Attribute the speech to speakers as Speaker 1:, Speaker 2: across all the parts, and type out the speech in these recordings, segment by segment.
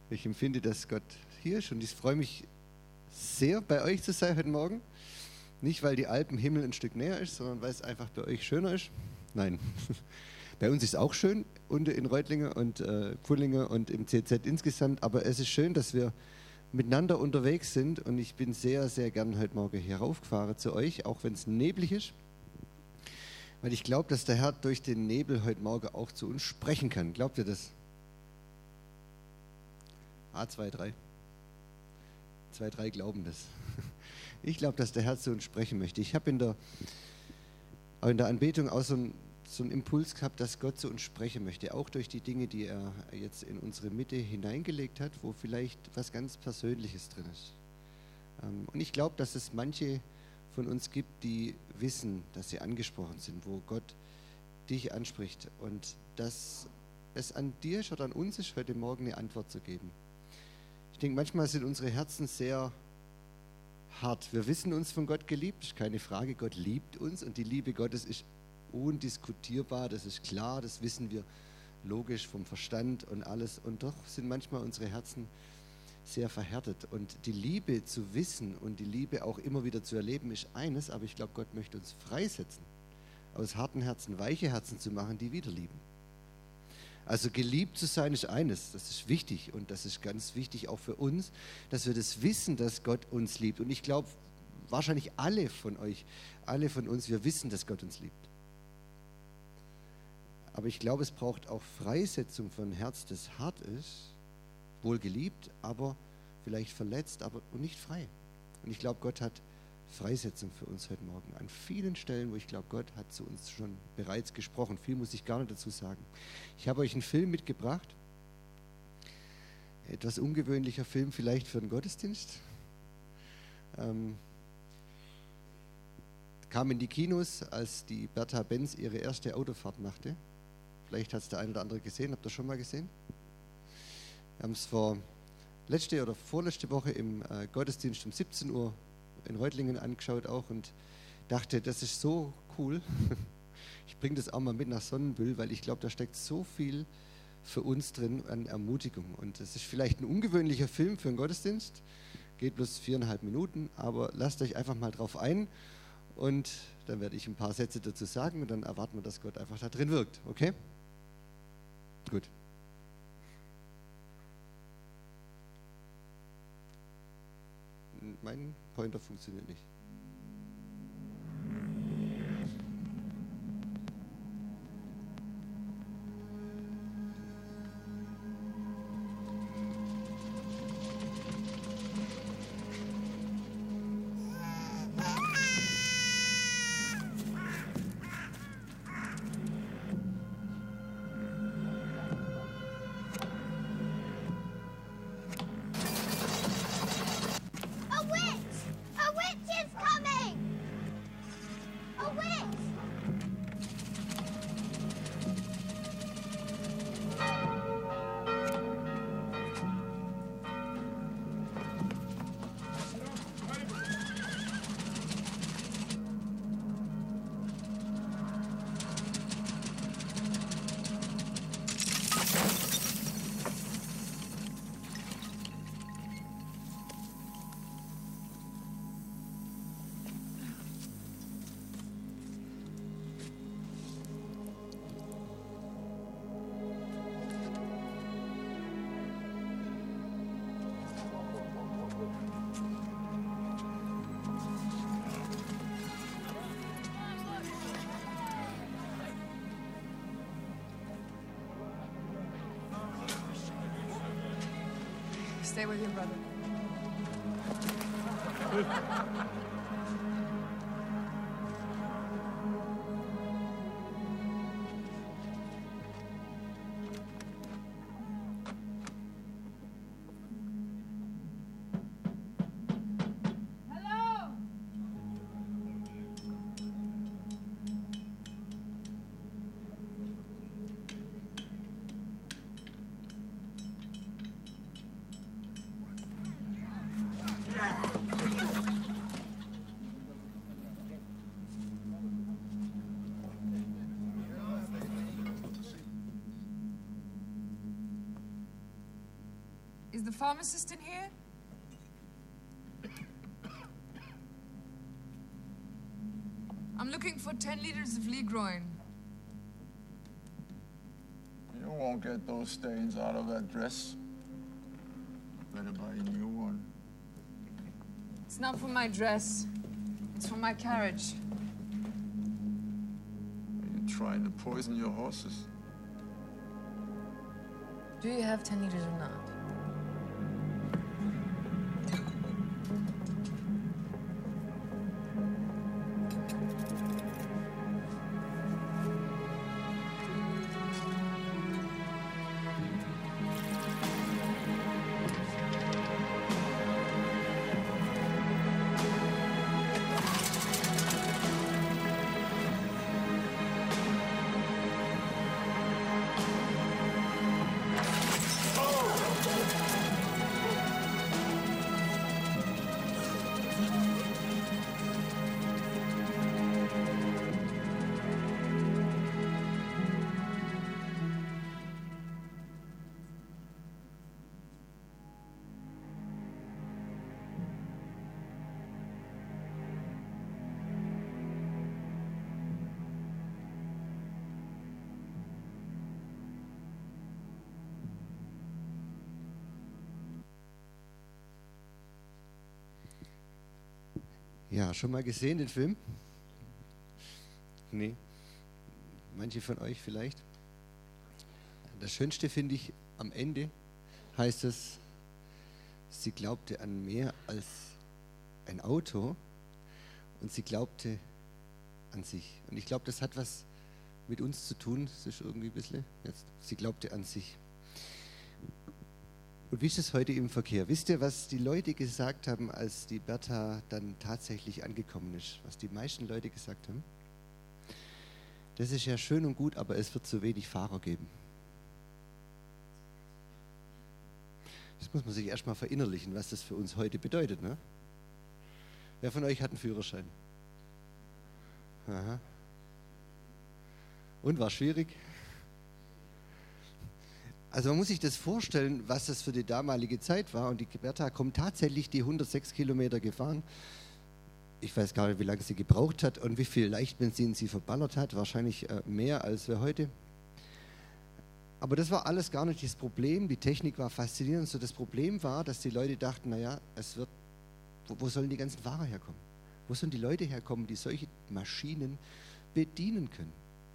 Speaker 1: Ich empfinde, dass Gott hier ist und ich freue mich sehr, bei euch zu sein heute Morgen. Nicht, weil die Alpenhimmel ein Stück näher ist, sondern weil es einfach bei euch schöner ist. Nein, bei uns ist es auch schön und in Reutlingen und Pfullingen und im CZ insgesamt. Aber es ist schön, dass wir miteinander unterwegs sind und ich bin sehr, sehr gern heute Morgen hier raufgefahren zu euch, auch wenn es neblig ist. Weil ich glaube, dass der Herr durch den Nebel heute Morgen auch zu uns sprechen kann. Glaubt ihr das? A2, 3. 2, 3 glauben das. Ich glaube, dass der Herr zu uns sprechen möchte. Ich habe in der Anbetung auch so einen Impuls gehabt, dass Gott zu uns sprechen möchte. Auch durch die Dinge, die er jetzt in unsere Mitte hineingelegt hat, wo vielleicht was ganz Persönliches drin ist. Und ich glaube, dass es manche von uns gibt, die wissen, dass sie angesprochen sind, wo Gott dich anspricht. Und dass es an dir ist oder an uns ist, heute Morgen eine Antwort zu geben. Ich denke, manchmal sind unsere Herzen sehr hart. Wir wissen uns von Gott geliebt, ist keine Frage. Gott liebt uns und die Liebe Gottes ist undiskutierbar, das ist klar, das wissen wir logisch vom Verstand und alles. Und doch sind manchmal unsere Herzen sehr verhärtet. Und die Liebe zu wissen und die Liebe auch immer wieder zu erleben, ist eines, aber ich glaube, Gott möchte uns freisetzen, aus harten Herzen weiche Herzen zu machen, die wieder lieben. Also geliebt zu sein ist eines, das ist wichtig und das ist ganz wichtig auch für uns, dass wir das wissen, dass Gott uns liebt. Und ich glaube, wahrscheinlich alle von euch, alle von uns, wir wissen, dass Gott uns liebt. Aber ich glaube, es braucht auch Freisetzung von einem Herz, das hart ist, wohl geliebt, aber vielleicht verletzt, aber und nicht frei. Und ich glaube, Gott hat Freisetzung für uns heute Morgen. An vielen Stellen, wo ich glaube, Gott hat zu uns schon bereits gesprochen. Viel muss ich gar nicht dazu sagen. Ich habe euch einen Film mitgebracht. Etwas ungewöhnlicher Film vielleicht für den Gottesdienst. Kam in die Kinos, als die Bertha Benz ihre erste Autofahrt machte. Vielleicht hat es der eine oder andere gesehen. Habt ihr das schon mal gesehen? Wir haben es letzte oder vorletzte Woche im Gottesdienst um 17 Uhr in Reutlingen angeschaut auch und dachte, das ist so cool. Ich bringe das auch mal mit nach Sonnenbüll, weil ich glaube, da steckt so viel für uns drin an Ermutigung. Und es ist vielleicht ein ungewöhnlicher Film für einen Gottesdienst, geht bloß 4,5 Minuten, aber lasst euch einfach mal drauf ein und dann werde ich ein paar Sätze dazu sagen und dann erwarten wir, dass Gott einfach da drin wirkt. Okay? Gut. Mein Pointer funktioniert nicht.
Speaker 2: Stay with your brother. Is the pharmacist in here? I'm looking for 10 liters of Legroin.
Speaker 3: You won't get those stains out of that dress. Better buy a new one.
Speaker 2: It's not for my dress. It's for my carriage.
Speaker 3: Are you trying to poison your horses?
Speaker 2: Do you have 10 liters or not?
Speaker 1: Ja, schon mal gesehen den Film? Nee. Manche von euch vielleicht. Das Schönste finde ich, am Ende heißt es, sie glaubte an mehr als ein Auto und sie glaubte an sich. Und ich glaube, das hat was mit uns zu tun. Das ist irgendwie ein bisschen jetzt. Sie glaubte an sich. Und wie ist es heute im Verkehr? Wisst ihr, was die Leute gesagt haben, als die Bertha dann tatsächlich angekommen ist? Was die meisten Leute gesagt haben? Das ist ja schön und gut, aber es wird zu wenig Fahrer geben. Das muss man sich erstmal verinnerlichen, was das für uns heute bedeutet. Ne? Wer von euch hat einen Führerschein? Aha. Und war schwierig? Also man muss sich das vorstellen, was das für die damalige Zeit war. Und die Bertha kommt tatsächlich die 106 Kilometer gefahren. Ich weiß gar nicht, wie lange sie gebraucht hat und wie viel Leichtbenzin sie verballert hat. Wahrscheinlich mehr als wir heute. Aber das war alles gar nicht das Problem. Die Technik war faszinierend. So, das Problem war, dass die Leute dachten, naja, wo sollen die ganzen Fahrer herkommen? Wo sollen die Leute herkommen, die solche Maschinen bedienen können?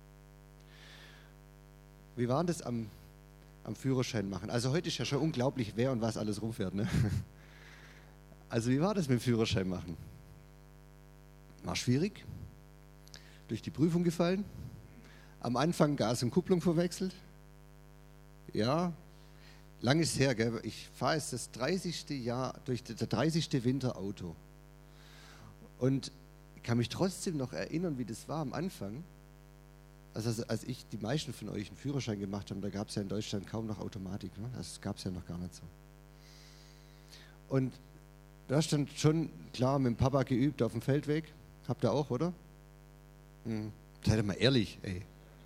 Speaker 1: Wie war das am Führerschein machen? Also heute ist ja schon unglaublich, wer und was alles rumfährt. Ne? Also wie war das mit dem Führerschein machen? War schwierig, durch die Prüfung gefallen, am Anfang Gas und Kupplung verwechselt. Ja, lang ist her, gell? Ich fahre jetzt das 30. Jahr, durch der 30. Winter Auto. Und ich kann mich trotzdem noch erinnern, wie das war am Anfang. Also als die meisten von euch einen Führerschein gemacht haben, da gab es ja in Deutschland kaum noch Automatik. Ne? Das gab es ja noch gar nicht so. Und da stand schon klar mit dem Papa geübt auf dem Feldweg. Habt ihr auch, oder? Seid ihr mal ehrlich, ey.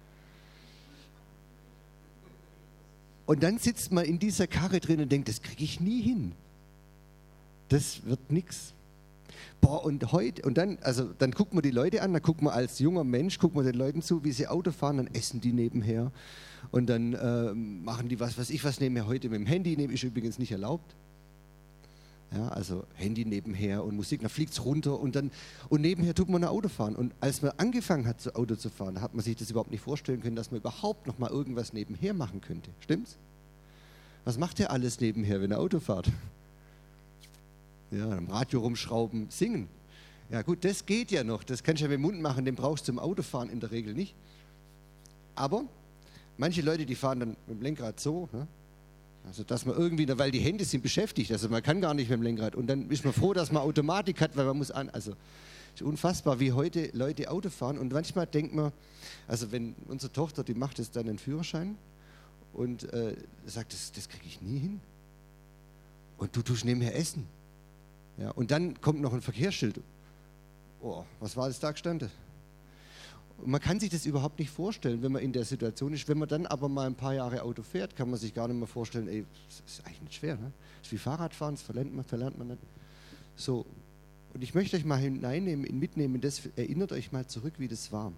Speaker 1: Und dann sitzt man in dieser Karre drin und denkt, das kriege ich nie hin. Das wird nix. Boah, und heute, und dann guckt man die Leute an, dann guckt man als junger Mensch, guckt man den Leuten zu, wie sie Auto fahren, dann essen die nebenher und dann machen die was weiß ich was nebenher. Heute mit dem Handy nehmen, ist übrigens nicht erlaubt. Ja, also Handy nebenher und Musik, dann fliegt es runter und nebenher tut man ein Auto fahren. Und als man angefangen hat, so Auto zu fahren, da hat man sich das überhaupt nicht vorstellen können, dass man überhaupt noch mal irgendwas nebenher machen könnte. Stimmt's? Was macht ihr alles nebenher, wenn ihr Auto fahrt? Ja, am Radio rumschrauben, singen. Ja gut, das geht ja noch, das kannst du ja mit dem Mund machen, den brauchst du zum Autofahren in der Regel nicht. Aber manche Leute, die fahren dann mit dem Lenkrad so, ne? Also dass man irgendwie, weil die Hände sind beschäftigt, also man kann gar nicht mit dem Lenkrad und dann ist man froh, dass man Automatik hat, weil man muss also es ist unfassbar, wie heute Leute Auto fahren und manchmal denkt man, also wenn unsere Tochter, die macht jetzt dann einen Führerschein und sagt, das kriege ich nie hin und du tust nebenher essen. Ja, und dann kommt noch ein Verkehrsschild. Oh, was war das da gestanden? Und man kann sich das überhaupt nicht vorstellen, wenn man in der Situation ist. Wenn man dann aber mal ein paar Jahre Auto fährt, kann man sich gar nicht mehr vorstellen, ey, das ist eigentlich nicht schwer, ne? Das ist wie Fahrradfahren, das verlernt man nicht. So, und ich möchte euch mal hineinnehmen, mitnehmen, erinnert euch mal zurück, wie das war.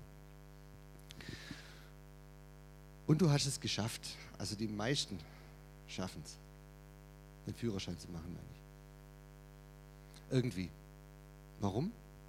Speaker 1: Und du hast es geschafft, also die meisten schaffen es, den Führerschein zu machen, meine ich. Irgendwie. Warum?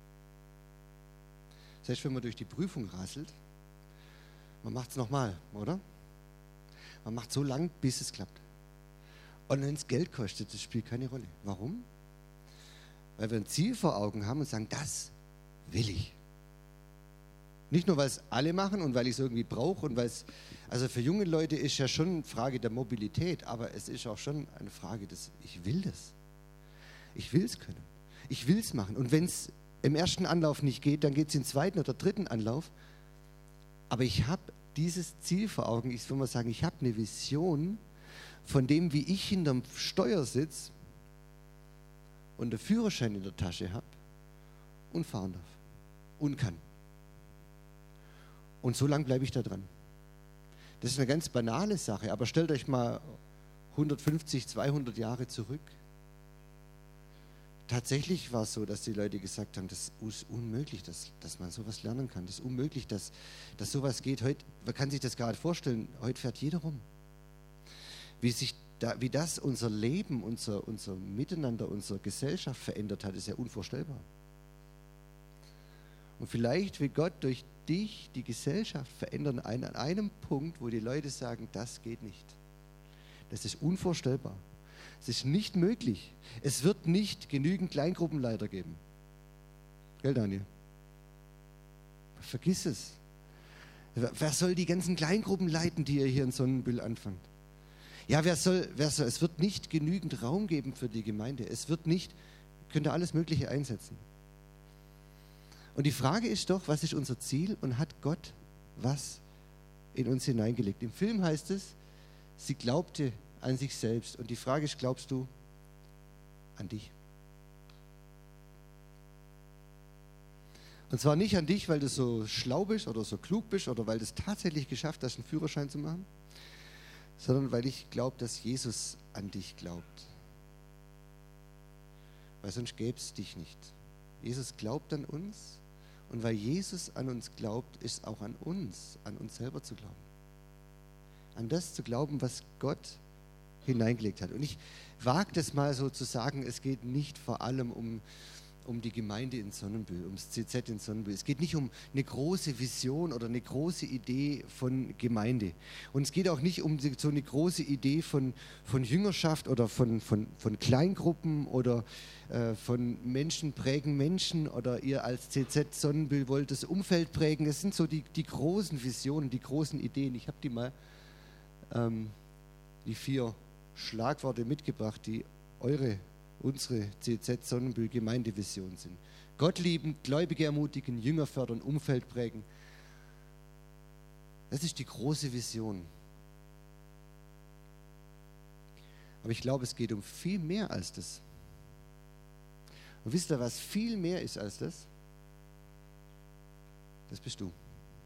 Speaker 1: Selbst wenn man durch die Prüfung rasselt, man macht es nochmal, oder? Man macht so lang, bis es klappt. Und wenn es Geld kostet, das spielt keine Rolle. Warum? Weil wir ein Ziel vor Augen haben und sagen, das will ich. Nicht nur, weil es alle machen und weil ich es irgendwie brauche und weil es, also für junge Leute ist ja schon eine Frage der Mobilität, aber es ist auch schon eine Frage des, ich will das. Ich will es können. Ich will es machen. Und wenn es im ersten Anlauf nicht geht, dann geht es im zweiten oder dritten Anlauf. Aber ich habe dieses Ziel vor Augen. Ich will mal sagen, ich habe eine Vision von dem, wie ich hinterm Steuer sitze und den Führerschein in der Tasche habe und fahren darf und kann. Und so lange bleibe ich da dran. Das ist eine ganz banale Sache, aber stellt euch mal 150, 200 Jahre zurück. Tatsächlich war es so, dass die Leute gesagt haben, das ist unmöglich, dass man sowas lernen kann. Das ist unmöglich, dass sowas geht. Heute, man kann sich das gerade vorstellen, heute fährt jeder rum. Wie das unser Leben, unser Miteinander, unsere Gesellschaft verändert hat, ist ja unvorstellbar. Und vielleicht will Gott durch dich die Gesellschaft verändern an einem Punkt, wo die Leute sagen, das geht nicht. Das ist unvorstellbar. Es ist nicht möglich. Es wird nicht genügend Kleingruppenleiter geben. Gell, Daniel? Vergiss es. Wer soll die ganzen Kleingruppen leiten, die ihr hier in Sonnenbühl anfangt? Ja, wer soll? Es wird nicht genügend Raum geben für die Gemeinde. Es wird nicht, könnt ihr alles Mögliche einsetzen. Und die Frage ist doch, was ist unser Ziel und hat Gott was in uns hineingelegt? Im Film heißt es, sie glaubte an sich selbst. Und die Frage ist, glaubst du an dich? Und zwar nicht an dich, weil du so schlau bist oder so klug bist oder weil du es tatsächlich geschafft hast, einen Führerschein zu machen, sondern weil ich glaube, dass Jesus an dich glaubt. Weil sonst gäbe es dich nicht. Jesus glaubt an uns und weil Jesus an uns glaubt, ist auch an uns selber zu glauben. An das zu glauben, was Gott hineingelegt hat. Und ich wage das mal so zu sagen, es geht nicht vor allem um die Gemeinde in Sonnenbühl, ums CZ in Sonnenbühl. Es geht nicht um eine große Vision oder eine große Idee von Gemeinde. Und es geht auch nicht um so eine große Idee von Jüngerschaft oder von Kleingruppen oder von Menschen prägen Menschen oder ihr als CZ Sonnenbühl wollt das Umfeld prägen. Das sind so die großen Visionen, die großen Ideen. Ich habe die mal, die 4 Schlagworte mitgebracht, die unsere CZ Sonnenbühl Gemeindevision sind. Gott lieben, Gläubige ermutigen, Jünger fördern, Umfeld prägen. Das ist die große Vision. Aber ich glaube, es geht um viel mehr als das. Und wisst ihr, was viel mehr ist als das? Das bist du.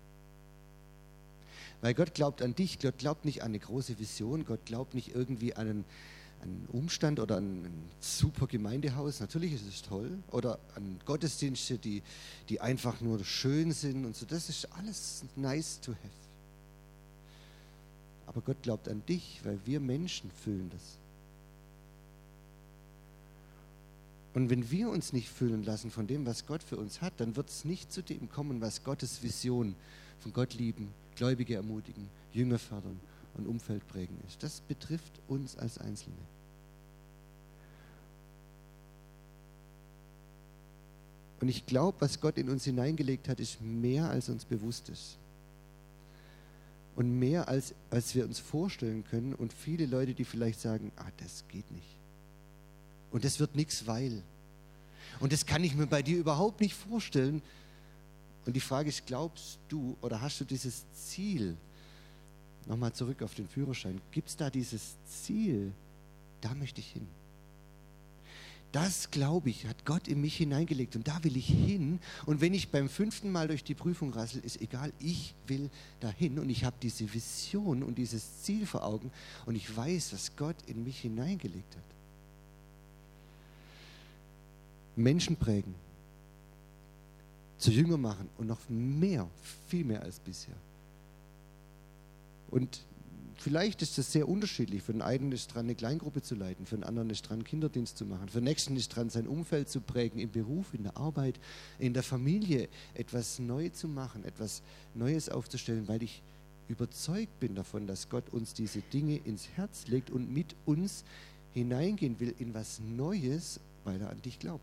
Speaker 1: Weil Gott glaubt an dich, Gott glaubt nicht an eine große Vision, Gott glaubt nicht irgendwie an einen Umstand oder an ein super Gemeindehaus, natürlich ist es toll, oder an Gottesdienste, die einfach nur schön sind und so, das ist alles nice to have. Aber Gott glaubt an dich, weil wir Menschen füllen das. Und wenn wir uns nicht füllen lassen von dem, was Gott für uns hat, dann wird es nicht zu dem kommen, was Gottes Vision von Gott lieben, Gläubige ermutigen, Jünger fördern und Umfeld prägen ist. Das betrifft uns als Einzelne. Und ich glaube, was Gott in uns hineingelegt hat, ist mehr, als uns bewusst ist. Und mehr, als wir uns vorstellen können. Und viele Leute, die vielleicht sagen, das geht nicht. Und das wird nichts, weil. Und das kann ich mir bei dir überhaupt nicht vorstellen. Und die Frage ist, glaubst du oder hast du dieses Ziel? Nochmal zurück auf den Führerschein. Gibt es da dieses Ziel? Da möchte ich hin. Das, glaube ich, hat Gott in mich hineingelegt und da will ich hin. Und wenn ich beim 5. Mal durch die Prüfung rassel, ist egal, ich will dahin und ich habe diese Vision und dieses Ziel vor Augen und ich weiß, was Gott in mich hineingelegt hat. Menschen prägen, zu Jünger machen und noch mehr, viel mehr als bisher. Und vielleicht ist das sehr unterschiedlich. Für den einen ist es dran, eine Kleingruppe zu leiten, für den anderen ist es dran, Kinderdienst zu machen, für den nächsten ist es dran, sein Umfeld zu prägen, im Beruf, in der Arbeit, in der Familie, etwas neu zu machen, etwas Neues aufzustellen, weil ich überzeugt bin davon, dass Gott uns diese Dinge ins Herz legt und mit uns hineingehen will in was Neues, weil er an dich glaubt.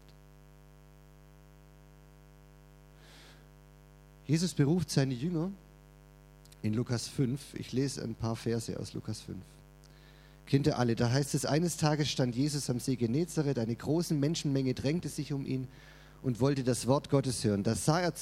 Speaker 1: Jesus beruft seine Jünger in Lukas 5, ich lese ein paar Verse aus Lukas 5. Kennt ihr alle? Da heißt es, eines Tages stand Jesus am See Genezareth, eine große Menschenmenge drängte sich um ihn und wollte das Wort Gottes hören. Da sah er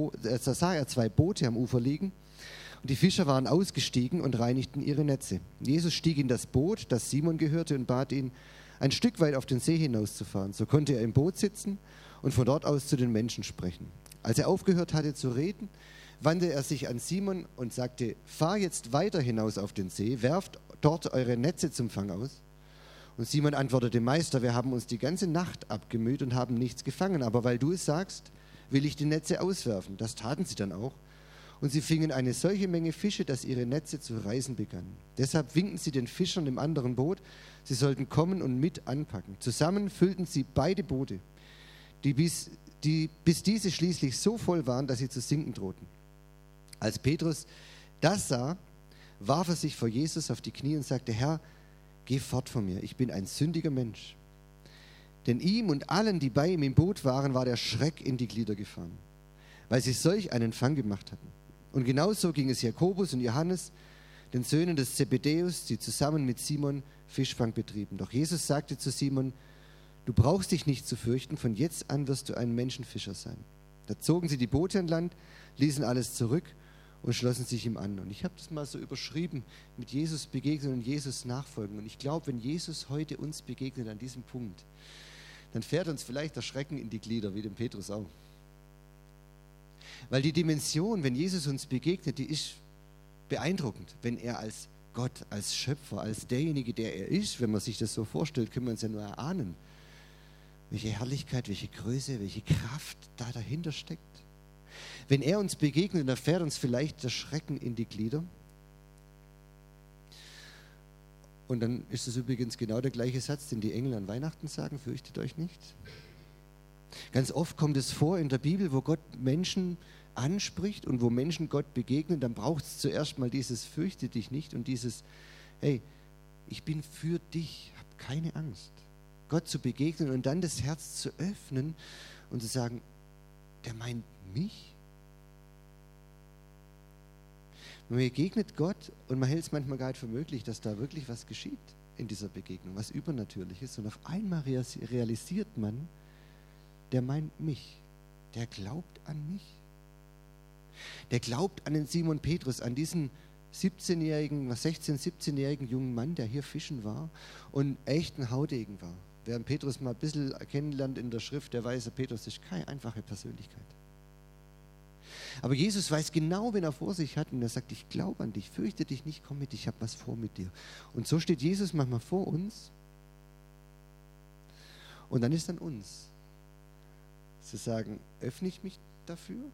Speaker 1: 2 Boote am Ufer liegen und die Fischer waren ausgestiegen und reinigten ihre Netze. Jesus stieg in das Boot, das Simon gehörte, und bat ihn, ein Stück weit auf den See hinauszufahren. So konnte er im Boot sitzen und von dort aus zu den Menschen sprechen. Als er aufgehört hatte zu reden, wandte er sich an Simon und sagte, fahr jetzt weiter hinaus auf den See, werft dort eure Netze zum Fang aus. Und Simon antwortete, Meister, wir haben uns die ganze Nacht abgemüht und haben nichts gefangen, aber weil du es sagst, will ich die Netze auswerfen. Das taten sie dann auch. Und sie fingen eine solche Menge Fische, dass ihre Netze zu reißen begannen. Deshalb winkten sie den Fischern im anderen Boot, sie sollten kommen und mit anpacken. Zusammen füllten sie beide Boote, bis diese schließlich so voll waren, dass sie zu sinken drohten. Als Petrus das sah, warf er sich vor Jesus auf die Knie und sagte, Herr, geh fort von mir, ich bin ein sündiger Mensch. Denn ihm und allen, die bei ihm im Boot waren, war der Schreck in die Glieder gefahren, weil sie solch einen Fang gemacht hatten. Und genauso ging es Jakobus und Johannes, den Söhnen des Zebedäus, die zusammen mit Simon Fischfang betrieben. Doch Jesus sagte zu Simon, du brauchst dich nicht zu fürchten, von jetzt an wirst du ein Menschenfischer sein. Da zogen sie die Boote an Land, ließen alles zurück und schlossen sich ihm an. Und ich habe das mal so überschrieben, mit Jesus begegnen und Jesus nachfolgen. Und ich glaube, wenn Jesus heute uns begegnet an diesem Punkt, dann fährt uns vielleicht der Schrecken in die Glieder, wie dem Petrus auch. Weil die Dimension, wenn Jesus uns begegnet, die ist beeindruckend. Wenn er als Gott, als Schöpfer, als derjenige, der er ist, wenn man sich das so vorstellt, können wir uns ja nur erahnen, welche Herrlichkeit, welche Größe, welche Kraft da dahinter steckt. Wenn er uns begegnet, dann fährt uns vielleicht der Schrecken in die Glieder. Und dann ist es übrigens genau der gleiche Satz, den die Engel an Weihnachten sagen, fürchtet euch nicht. Ganz oft kommt es vor in der Bibel, wo Gott Menschen anspricht und wo Menschen Gott begegnen, dann braucht es zuerst mal dieses fürchte dich nicht und dieses, hey, ich bin für dich, hab keine Angst. Gott zu begegnen und dann das Herz zu öffnen und zu sagen, der meint mich? Man begegnet Gott und man hält es manchmal gar nicht für möglich, dass da wirklich was geschieht in dieser Begegnung, was Übernatürliches. Und auf einmal realisiert man, der meint mich, der glaubt an mich. Der glaubt an den Simon Petrus, an diesen 16-, 17-jährigen jungen Mann, der hier fischen war und echt ein Haudegen war. Wer Petrus mal ein bisschen kennenlernt in der Schrift, der weiß, Petrus ist keine einfache Persönlichkeit. Aber Jesus weiß genau, wen er vor sich hat und er sagt, ich glaube an dich, fürchte dich nicht, komm mit, ich habe was vor mit dir. Und so steht Jesus manchmal vor uns und dann ist an uns zu sagen, öffne ich mich dafür?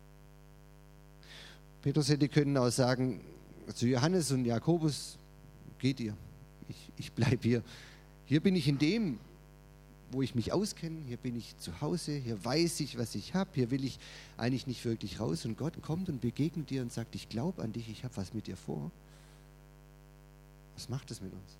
Speaker 1: Petrus hätte können auch sagen, zu Johannes und Jakobus, geht ihr, ich bleibe hier. Hier bin ich in dem, wo ich mich auskenne, hier bin ich zu Hause, hier weiß ich, was ich habe, hier will ich eigentlich nicht wirklich raus. Und Gott kommt und begegnet dir und sagt, ich glaube an dich, ich habe was mit dir vor. Was macht es mit uns?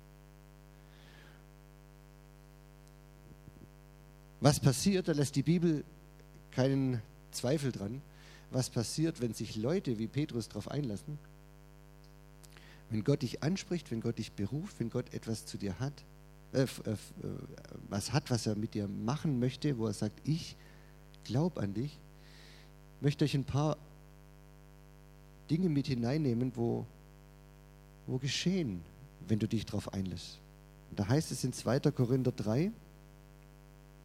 Speaker 1: Was passiert, da lässt die Bibel keinen Zweifel dran, was passiert, wenn sich Leute wie Petrus darauf einlassen? Wenn Gott dich anspricht, wenn Gott dich beruft, wenn Gott etwas zu dir hat, was hat, was er mit dir machen möchte, wo er sagt, ich glaube an dich, möchte euch ein paar Dinge mit hineinnehmen, wo geschehen, wenn du dich darauf einlässt. Und da heißt es in 2. Korinther 3,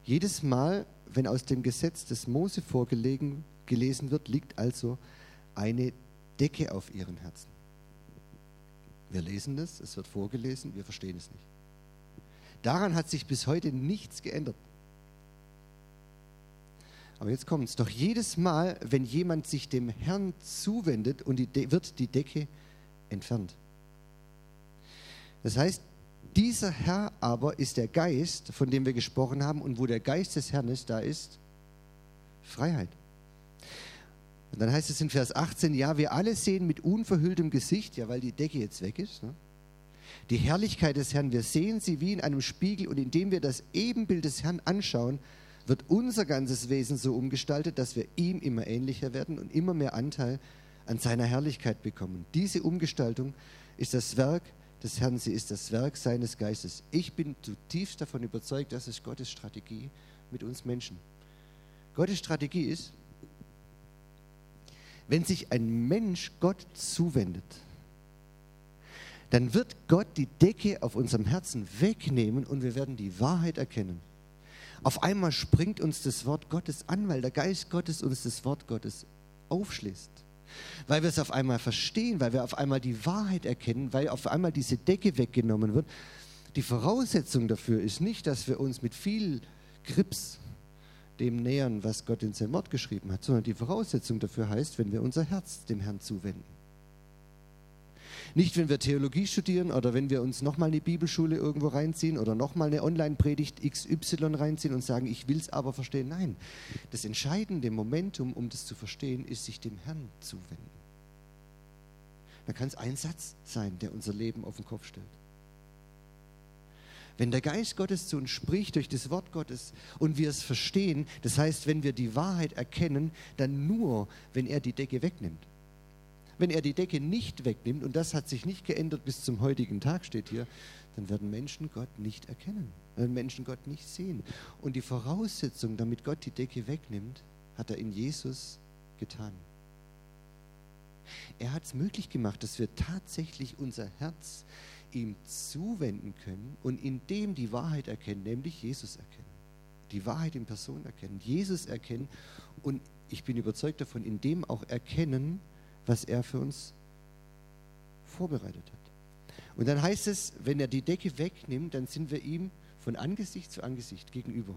Speaker 1: Jedes Mal, wenn aus dem Gesetz des Mose vorgelesen wird, liegt also eine Decke auf ihren Herzen. Wir lesen das, es wird vorgelesen, wir verstehen es nicht. Daran hat sich bis heute nichts geändert. Aber jetzt kommt es. Doch jedes Mal, wenn jemand sich dem Herrn zuwendet, wird die Decke entfernt. Das heißt, dieser Herr aber ist der Geist, von dem wir gesprochen haben, und wo der Geist des Herrn ist, da ist Freiheit. Und dann heißt es in Vers 18, ja, wir alle sehen mit unverhülltem Gesicht, ja, weil die Decke jetzt weg ist, ne? Die Herrlichkeit des Herrn, wir sehen sie wie in einem Spiegel, und indem wir das Ebenbild des Herrn anschauen, wird unser ganzes Wesen so umgestaltet, dass wir ihm immer ähnlicher werden und immer mehr Anteil an seiner Herrlichkeit bekommen. Diese Umgestaltung ist das Werk des Herrn, sie ist das Werk seines Geistes. Ich bin zutiefst davon überzeugt, das ist Gottes Strategie mit uns Menschen. Gottes Strategie ist, wenn sich ein Mensch Gott zuwendet, dann wird Gott die Decke auf unserem Herzen wegnehmen und wir werden die Wahrheit erkennen. Auf einmal springt uns das Wort Gottes an, weil der Geist Gottes uns das Wort Gottes aufschließt. Weil wir es auf einmal verstehen, weil wir auf einmal die Wahrheit erkennen, weil auf einmal diese Decke weggenommen wird. Die Voraussetzung dafür ist nicht, dass wir uns mit viel Grips dem nähern, was Gott in seinem Wort geschrieben hat, sondern die Voraussetzung dafür heißt, wenn wir unser Herz dem Herrn zuwenden. Nicht, wenn wir Theologie studieren oder wenn wir uns nochmal eine Bibelschule irgendwo reinziehen oder nochmal eine Online-Predigt XY reinziehen und sagen, ich will es aber verstehen. Nein, das entscheidende Momentum, um das zu verstehen, ist, sich dem Herrn zuwenden. Da kann es ein Satz sein, der unser Leben auf den Kopf stellt. Wenn der Geist Gottes zu uns spricht durch das Wort Gottes und wir es verstehen, das heißt, wenn wir die Wahrheit erkennen, dann nur, wenn er die Decke wegnimmt. Wenn er die Decke nicht wegnimmt, und das hat sich nicht geändert bis zum heutigen Tag, steht hier, dann werden Menschen Gott nicht erkennen, werden Menschen Gott nicht sehen. Und die Voraussetzung, damit Gott die Decke wegnimmt, hat er in Jesus getan. Er hat es möglich gemacht, dass wir tatsächlich unser Herz ihm zuwenden können und in dem die Wahrheit erkennen, nämlich Jesus erkennen. Die Wahrheit in Person erkennen, Jesus erkennen und ich bin überzeugt davon, in dem auch erkennen, was er für uns vorbereitet hat. Und dann heißt es, wenn er die Decke wegnimmt, dann sind wir ihm von Angesicht zu Angesicht gegenüber.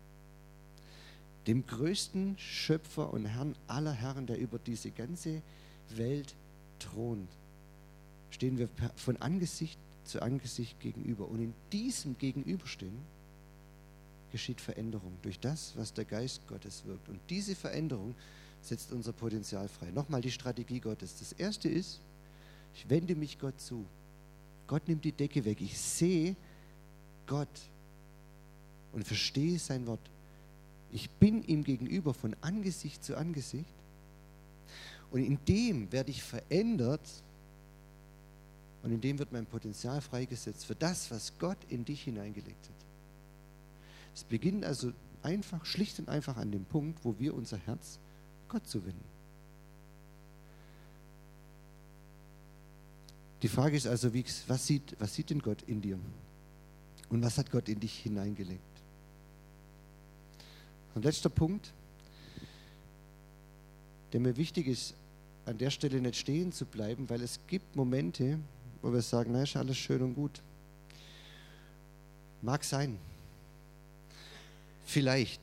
Speaker 1: Dem größten Schöpfer und Herrn aller Herren, der über diese ganze Welt thront, stehen wir von Angesicht zu Angesicht gegenüber. Und in diesem Gegenüberstehen geschieht Veränderung durch das, was der Geist Gottes wirkt. Und diese Veränderung setzt unser Potenzial frei. Nochmal die Strategie Gottes. Das erste ist, ich wende mich Gott zu. Gott nimmt die Decke weg. Ich sehe Gott und verstehe sein Wort. Ich bin ihm gegenüber von Angesicht zu Angesicht. Und in dem werde ich verändert und in dem wird mein Potenzial freigesetzt für das, was Gott in dich hineingelegt hat. Es beginnt also einfach, schlicht und einfach an dem Punkt, wo wir unser Herz Gott zuwenden. Die Frage ist also, was sieht denn Gott in dir? Und was hat Gott in dich hineingelegt? Und letzter Punkt, der mir wichtig ist, an der Stelle nicht stehen zu bleiben, weil es gibt Momente, wo wir sagen, na, ist alles schön und gut. Mag sein. Vielleicht.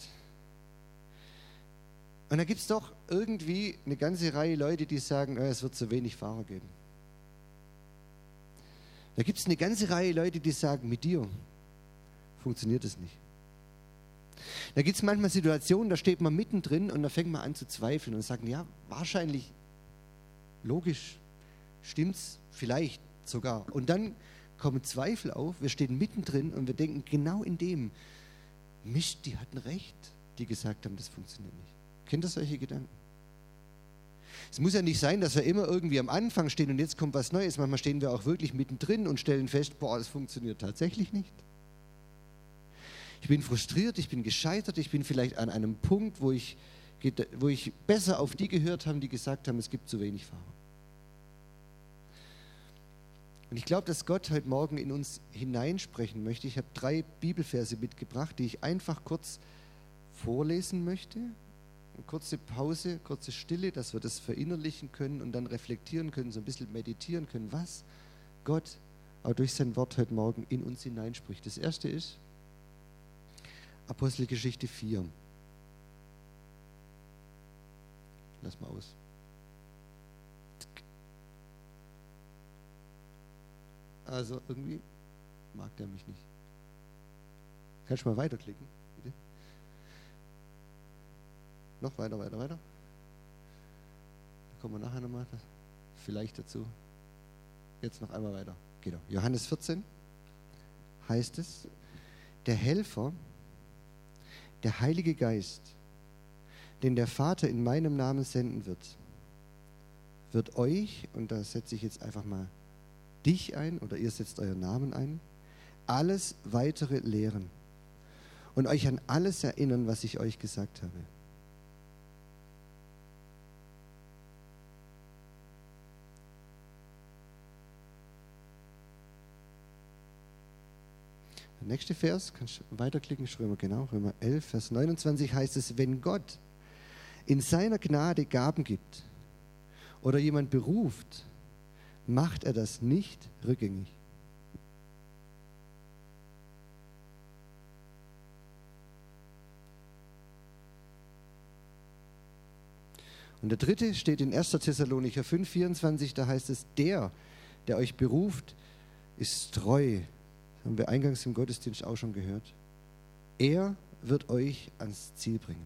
Speaker 1: Und da gibt es doch irgendwie eine ganze Reihe Leute, die sagen, es wird zu wenig Fahrer geben. Da gibt es eine ganze Reihe Leute, die sagen, mit dir funktioniert es nicht. Da gibt es manchmal Situationen, da steht man mittendrin und da fängt man an zu zweifeln und sagt, ja, wahrscheinlich, logisch, stimmt's, vielleicht sogar. Und dann kommen Zweifel auf, wir stehen mittendrin und wir denken genau in dem, Mist, die hatten recht, die gesagt haben, das funktioniert nicht. Kennt ihr solche Gedanken? Es muss ja nicht sein, dass wir immer irgendwie am Anfang stehen und jetzt kommt was Neues. Manchmal stehen wir auch wirklich mittendrin und stellen fest, boah, das funktioniert tatsächlich nicht. Ich bin frustriert, ich bin gescheitert, ich bin vielleicht an einem Punkt, wo ich besser auf die gehört habe, die gesagt haben, es gibt zu wenig Fahrer. Und ich glaube, dass Gott heute Morgen in uns hineinsprechen möchte. Ich habe 3 Bibelverse mitgebracht, die ich einfach kurz vorlesen möchte. Eine kurze Pause, kurze Stille, dass wir das verinnerlichen können und dann reflektieren können, so ein bisschen meditieren können, was Gott auch durch sein Wort heute Morgen in uns hineinspricht. Das erste ist Apostelgeschichte 4. Lass mal aus. Also irgendwie mag der mich nicht. Kannst du mal weiterklicken, bitte? Noch weiter. Da kommen wir nachher nochmal vielleicht dazu. Jetzt noch einmal weiter. Genau. Johannes 14 heißt es, der Helfer, der Heilige Geist, den der Vater in meinem Namen senden wird euch, und da setze ich jetzt einfach mal dich ein, oder ihr setzt euren Namen ein, alles weitere lehren und euch an alles erinnern, was ich euch gesagt habe. Der nächste Vers, kannst du weiterklicken, Römer 11, Vers 29 heißt es, wenn Gott in seiner Gnade Gaben gibt oder jemand beruft, macht er das nicht rückgängig. Und der dritte steht in 1. Thessalonicher 5, 24, da heißt es, der euch beruft, ist treu. Das haben wir eingangs im Gottesdienst auch schon gehört. Er wird euch ans Ziel bringen.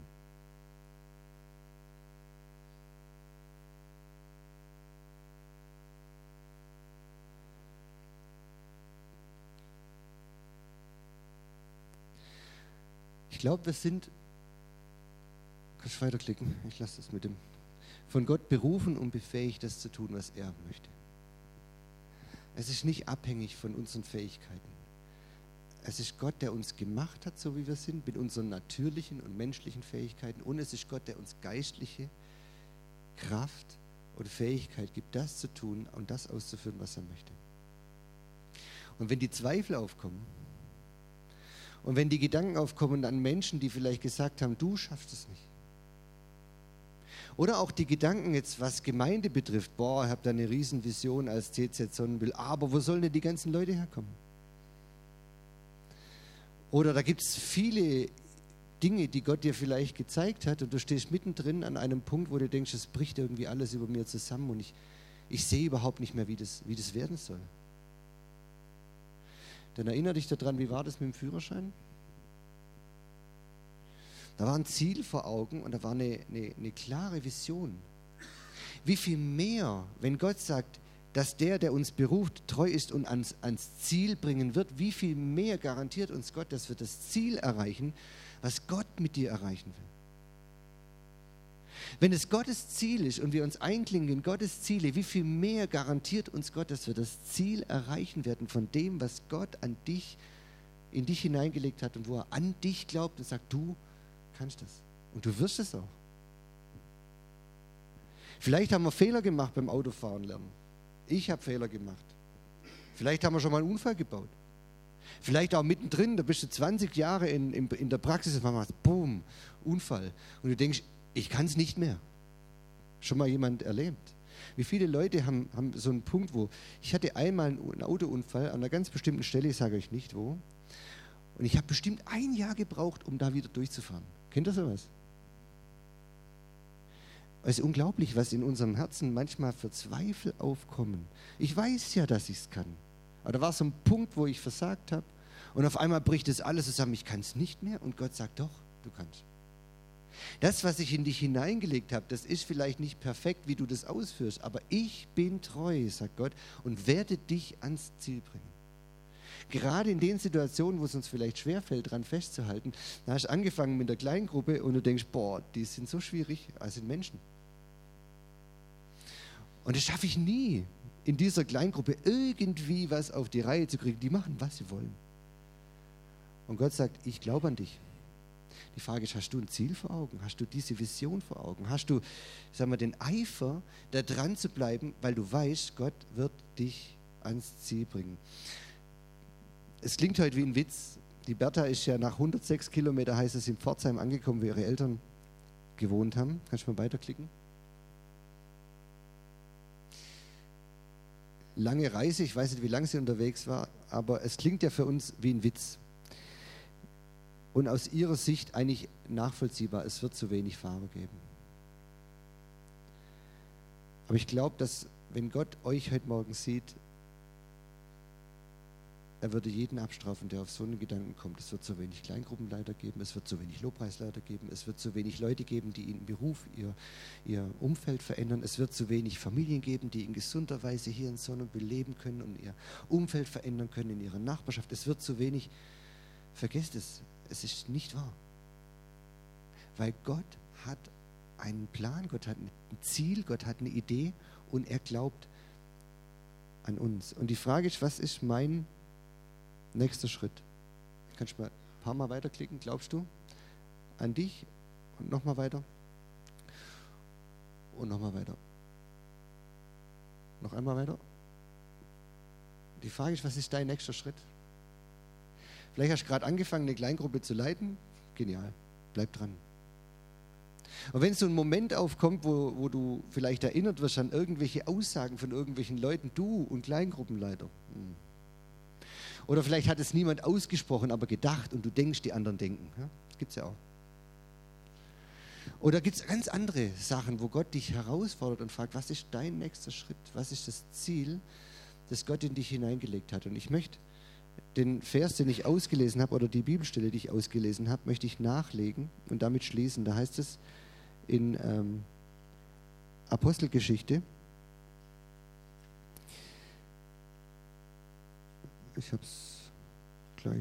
Speaker 1: Ich glaube, wir sind, kannst du weiterklicken, ich lasse das mit dem, von Gott berufen und befähigt, das zu tun, was er möchte. Es ist nicht abhängig von unseren Fähigkeiten. Es ist Gott, der uns gemacht hat, so wie wir sind, mit unseren natürlichen und menschlichen Fähigkeiten. Und es ist Gott, der uns geistliche Kraft und Fähigkeit gibt, das zu tun und das auszuführen, was er möchte. Und wenn die Zweifel aufkommen und wenn die Gedanken aufkommen an Menschen, die vielleicht gesagt haben, du schaffst es nicht. Oder auch die Gedanken jetzt, was Gemeinde betrifft, ich habe da eine Riesenvision als TZ Sonnenbild, aber wo sollen denn die ganzen Leute herkommen? Oder da gibt es viele Dinge, die Gott dir vielleicht gezeigt hat und du stehst mittendrin an einem Punkt, wo du denkst, es bricht irgendwie alles über mir zusammen und ich sehe überhaupt nicht mehr, wie das werden soll. Dann erinnere dich daran, wie war das mit dem Führerschein? Da war ein Ziel vor Augen und da war eine klare Vision. Wie viel mehr, wenn Gott sagt, dass der uns beruft, treu ist und ans Ziel bringen wird, wie viel mehr garantiert uns Gott, dass wir das Ziel erreichen, was Gott mit dir erreichen will. Wenn es Gottes Ziel ist und wir uns einklinken in Gottes Ziele, wie viel mehr garantiert uns Gott, dass wir das Ziel erreichen werden von dem, was Gott in dich hineingelegt hat und wo er an dich glaubt und sagt, du kannst das. Und du wirst es auch. Vielleicht haben wir Fehler gemacht beim Autofahren lernen. Ich habe Fehler gemacht. Vielleicht haben wir schon mal einen Unfall gebaut. Vielleicht auch mittendrin, da bist du 20 Jahre in der Praxis und machst, boom, Unfall. Und du denkst, ich kann es nicht mehr. Schon mal jemand erlebt? Wie viele Leute haben so einen Punkt, wo ich hatte einmal einen Autounfall an einer ganz bestimmten Stelle, ich sage euch nicht wo, und ich habe bestimmt 1 Jahr gebraucht, um da wieder durchzufahren. Kennt ihr sowas? Es ist unglaublich, was in unserem Herzen manchmal für Zweifel aufkommen. Ich weiß ja, dass ich es kann. Aber da war so ein Punkt, wo ich versagt habe und auf einmal bricht es alles zusammen. Ich kann es nicht mehr und Gott sagt, doch, du kannst. Das, was ich in dich hineingelegt habe, das ist vielleicht nicht perfekt, wie du das ausführst, aber ich bin treu, sagt Gott, und werde dich ans Ziel bringen. Gerade in den Situationen, wo es uns vielleicht schwerfällt, daran festzuhalten, da hast du angefangen mit der Kleingruppe und du denkst, boah, die sind so schwierig, das sind Menschen. Und das schaffe ich nie, in dieser Kleingruppe irgendwie was auf die Reihe zu kriegen. Die machen, was sie wollen. Und Gott sagt, ich glaube an dich. Die Frage ist, hast du ein Ziel vor Augen? Hast du diese Vision vor Augen? Hast du, den Eifer, da dran zu bleiben, weil du weißt, Gott wird dich ans Ziel bringen? Es klingt heute wie ein Witz, Die Bertha ist ja nach 106 Kilometer, heißt es, in Pforzheim angekommen, wo ihre Eltern gewohnt haben. Kannst du mal weiterklicken? Lange Reise, ich weiß nicht, wie lange sie unterwegs war, aber es klingt ja für uns wie ein Witz. Und aus ihrer Sicht eigentlich nachvollziehbar, es wird zu wenig Fahrer geben. Aber ich glaube, dass wenn Gott euch heute Morgen sieht, er würde jeden abstrafen, der auf so einen Gedanken kommt. Es wird zu wenig Kleingruppenleiter geben, es wird zu wenig Lobpreisleiter geben, es wird zu wenig Leute geben, die ihren Beruf, ihr Umfeld verändern. Es wird zu wenig Familien geben, die in gesunder Weise hier in Sonnenbühl leben können und ihr Umfeld verändern können in ihrer Nachbarschaft. Es wird zu wenig. Vergesst es, es ist nicht wahr. Weil Gott hat einen Plan, Gott hat ein Ziel, Gott hat eine Idee und er glaubt an uns. Und die Frage ist, was ist mein nächster Schritt? Kannst du mal ein paar Mal weiterklicken, glaubst du? An dich und nochmal weiter. Und nochmal weiter. Noch einmal weiter. Die Frage ist, was ist dein nächster Schritt? Vielleicht hast du gerade angefangen, eine Kleingruppe zu leiten. Genial, bleib dran. Und wenn so ein Moment aufkommt, wo du vielleicht erinnert wirst an irgendwelche Aussagen von irgendwelchen Leuten, du und Kleingruppenleiter. Oder vielleicht hat es niemand ausgesprochen, aber gedacht und du denkst, die anderen denken. Ja, das gibt es ja auch. Oder gibt es ganz andere Sachen, wo Gott dich herausfordert und fragt, was ist dein nächster Schritt? Was ist das Ziel, das Gott in dich hineingelegt hat? Und ich möchte den Vers, den ich ausgelesen habe, oder die Bibelstelle, die ich ausgelesen habe, möchte ich nachlegen und damit schließen. Da heißt es in Apostelgeschichte, ich habe es gleich,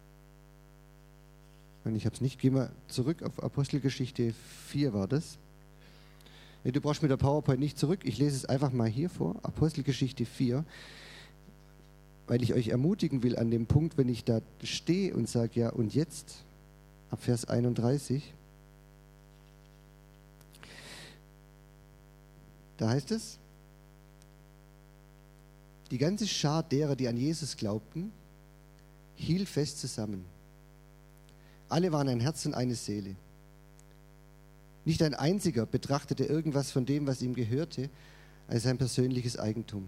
Speaker 1: nein, ich habe es nicht, gehen wir zurück auf Apostelgeschichte 4 war das. Nee, du brauchst mit der PowerPoint nicht zurück, ich lese es einfach mal hier vor, Apostelgeschichte 4, weil ich euch ermutigen will an dem Punkt, wenn ich da stehe und sage, ja und jetzt, ab Vers 31, da heißt es, die ganze Schar derer, die an Jesus glaubten, hielt fest zusammen. Alle waren ein Herz und eine Seele. Nicht ein einziger betrachtete irgendwas von dem, was ihm gehörte, als sein persönliches Eigentum.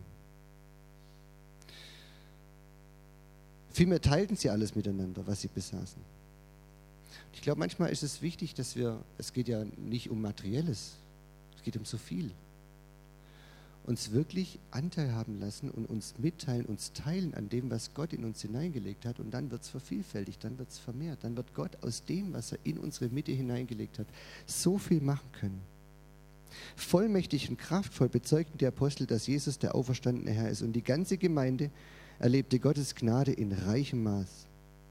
Speaker 1: Vielmehr teilten sie alles miteinander, was sie besaßen. Ich glaube, manchmal ist es wichtig, dass es geht ja nicht um Materielles, es geht um so viel, uns wirklich Anteil haben lassen und uns mitteilen, uns teilen an dem, was Gott in uns hineingelegt hat und dann wird es vervielfältigt, dann wird es vermehrt, dann wird Gott aus dem, was er in unsere Mitte hineingelegt hat, so viel machen können. Vollmächtig und kraftvoll bezeugten die Apostel, dass Jesus der auferstandene Herr ist und die ganze Gemeinde erlebte Gottes Gnade in reichem Maß.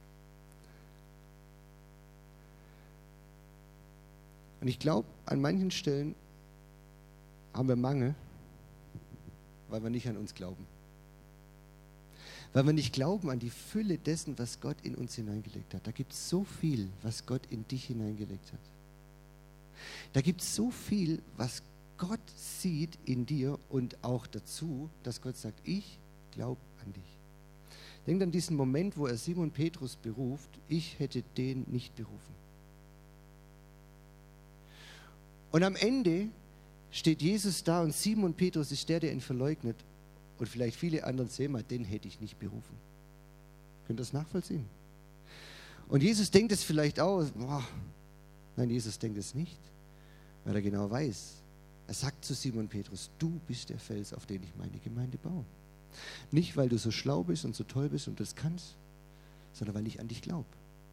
Speaker 1: Und ich glaube, an manchen Stellen haben wir Mangel, weil wir nicht an uns glauben. Weil wir nicht glauben an die Fülle dessen, was Gott in uns hineingelegt hat. Da gibt es so viel, was Gott in dich hineingelegt hat. Da gibt es so viel, was Gott sieht in dir und auch dazu, dass Gott sagt, ich glaube an dich. Denkt an diesen Moment, wo er Simon Petrus beruft, ich hätte den nicht berufen. Und am Ende steht Jesus da und Simon Petrus ist der ihn verleugnet. Und vielleicht viele anderen sehen mal, den hätte ich nicht berufen. Könnt ihr das nachvollziehen? Und Jesus denkt es vielleicht auch, nein, Jesus denkt es nicht, weil er genau weiß. Er sagt zu Simon Petrus, du bist der Fels, auf den ich meine Gemeinde baue. Nicht, weil du so schlau bist und so toll bist und das kannst, sondern weil ich an dich glaube.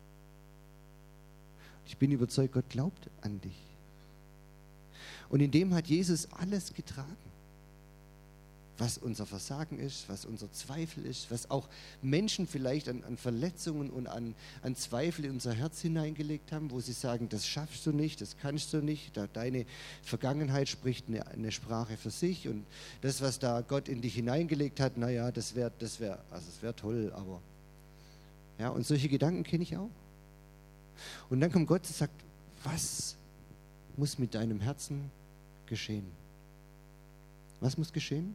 Speaker 1: Ich bin überzeugt, Gott glaubt an dich. Und in dem hat Jesus alles getragen. Was unser Versagen ist, was unser Zweifel ist, was auch Menschen vielleicht an Verletzungen und an Zweifel in unser Herz hineingelegt haben, wo sie sagen, das schaffst du nicht, das kannst du nicht, deine Vergangenheit spricht eine Sprache für sich und das, was da Gott in dich hineingelegt hat, naja, das wär toll, aber ja, und solche Gedanken kenne ich auch. Und dann kommt Gott und sagt, was muss mit deinem Herzen geschehen? Was muss geschehen?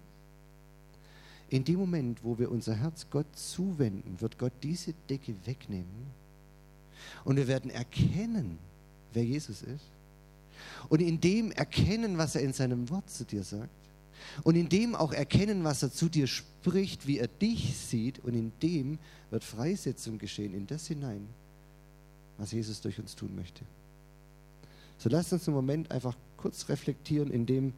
Speaker 1: In dem Moment, wo wir unser Herz Gott zuwenden, wird Gott diese Decke wegnehmen Und wir werden erkennen, wer Jesus ist. Und in dem erkennen, was er in seinem Wort zu dir sagt. Und in dem auch erkennen, was er zu dir spricht, wie er dich sieht. Und in dem wird Freisetzung geschehen, in das hinein, was Jesus durch uns tun möchte. So lasst uns einen Moment einfach kurz reflektieren, in dem,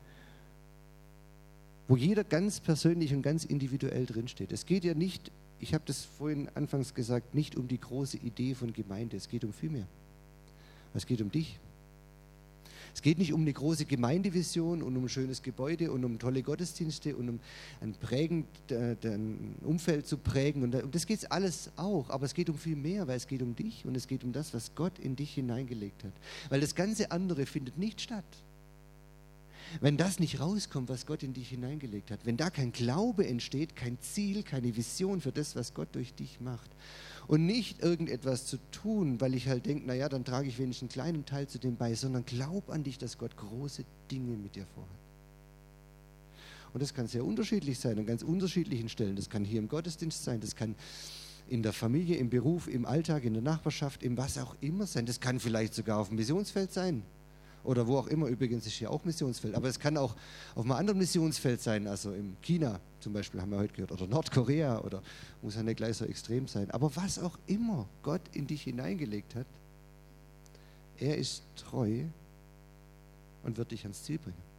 Speaker 1: wo jeder ganz persönlich und ganz individuell drinsteht. Es geht ja nicht, ich habe das vorhin anfangs gesagt, nicht um die große Idee von Gemeinde, es geht um viel mehr. Es geht um dich. Es geht nicht um eine große Gemeindevision und um ein schönes Gebäude und um tolle Gottesdienste und um ein Umfeld zu prägen. Und um das geht es alles auch, aber es geht um viel mehr, weil es geht um dich und es geht um das, was Gott in dich hineingelegt hat. Weil das ganze andere findet nicht statt. Wenn das nicht rauskommt, was Gott in dich hineingelegt hat, wenn da kein Glaube entsteht, kein Ziel, keine Vision für das, was Gott durch dich macht und nicht irgendetwas zu tun, weil ich halt denke, naja, dann trage ich wenigstens einen kleinen Teil zu dem bei, sondern glaub an dich, dass Gott große Dinge mit dir vorhat. Und das kann sehr unterschiedlich sein, an ganz unterschiedlichen Stellen. Das kann hier im Gottesdienst sein, das kann in der Familie, im Beruf, im Alltag, in der Nachbarschaft, im was auch immer sein. Das kann vielleicht sogar auf dem Missionsfeld sein. Oder wo auch immer, übrigens ist hier auch Missionsfeld. Aber es kann auch auf einem anderen Missionsfeld sein, also in China zum Beispiel, haben wir heute gehört, oder Nordkorea, oder muss ja nicht gleich so extrem sein. Aber was auch immer Gott in dich hineingelegt hat, er ist treu und wird dich ans Ziel bringen.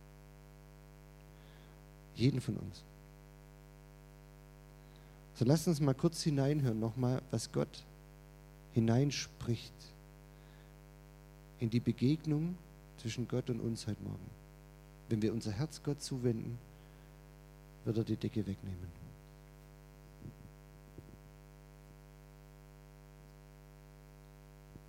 Speaker 1: Jeden von uns. So lasst uns mal kurz hineinhören, nochmal, was Gott hineinspricht in die Begegnung zwischen Gott und uns heute Morgen. Wenn wir unser Herz Gott zuwenden, wird er die Decke wegnehmen.